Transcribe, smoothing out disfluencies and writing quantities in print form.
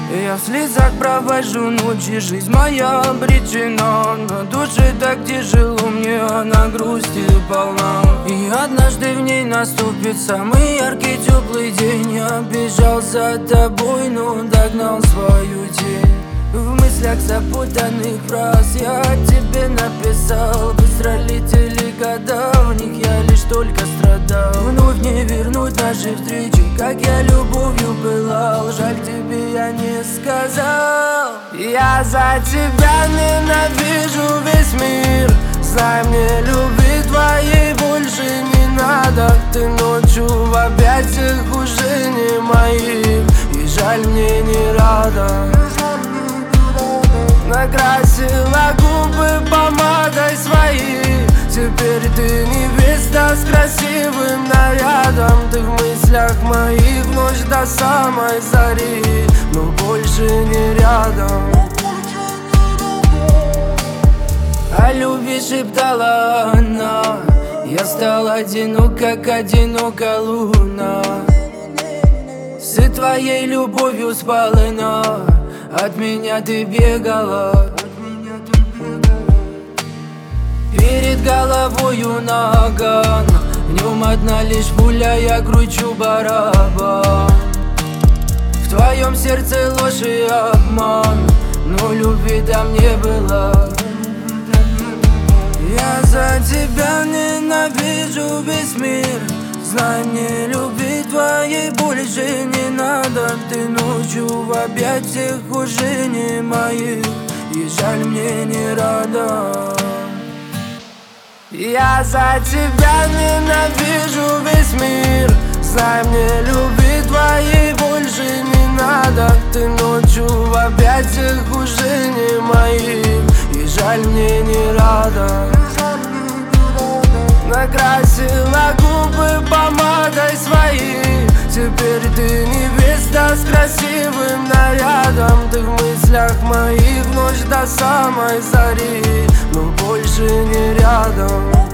Я в слезах провожу ночи, жизнь моя обречена. На душе так тяжело, мне она грустью полна. И однажды в ней наступит самый яркий теплый день. Я бежал за тобой, но догнал свою тень. В мыслях запутанных фраз я тебе написал. Быстро летели года, в них я лишь только страдал. Вновь не вернуть наши встречи, как я любовью пылал. Жаль, тебе я не сказал. Я за тебя ненавижу весь мир. Знай, мне любви твоей больше не надо. Ты ночью в объятиях уже не моих. И жаль, мне не рада. Накрасила губы помадой своей. Теперь ты невеста с красивым нарядом. Ты в мыслях моих ночь до самой зари, но больше не рядом. О любви шептала она. Я стал одинок, как одинока луна. С твоей любовью спалена. От меня ты бегала. Перед головою наган. В нем одна лишь пуля, я кручу барабан. В твоем сердце ложь и обман, но любви там не было. Я за тебя ненавижу весь мир. Знай, мне любви твоей больше не надо. Ты ночью в объятиях уже не моих. И жаль, мне не рада. Я за тебя ненавижу весь мир. Знай, мне любви твоей больше не надо. Ты ночью в объятиях уже не моих. И жаль, мне не рада. Накрасила губы помадой своей. Теперь ты невеста с красивым нарядом. Ты в мыслях моих ночь до самой зари, но больше не рядом.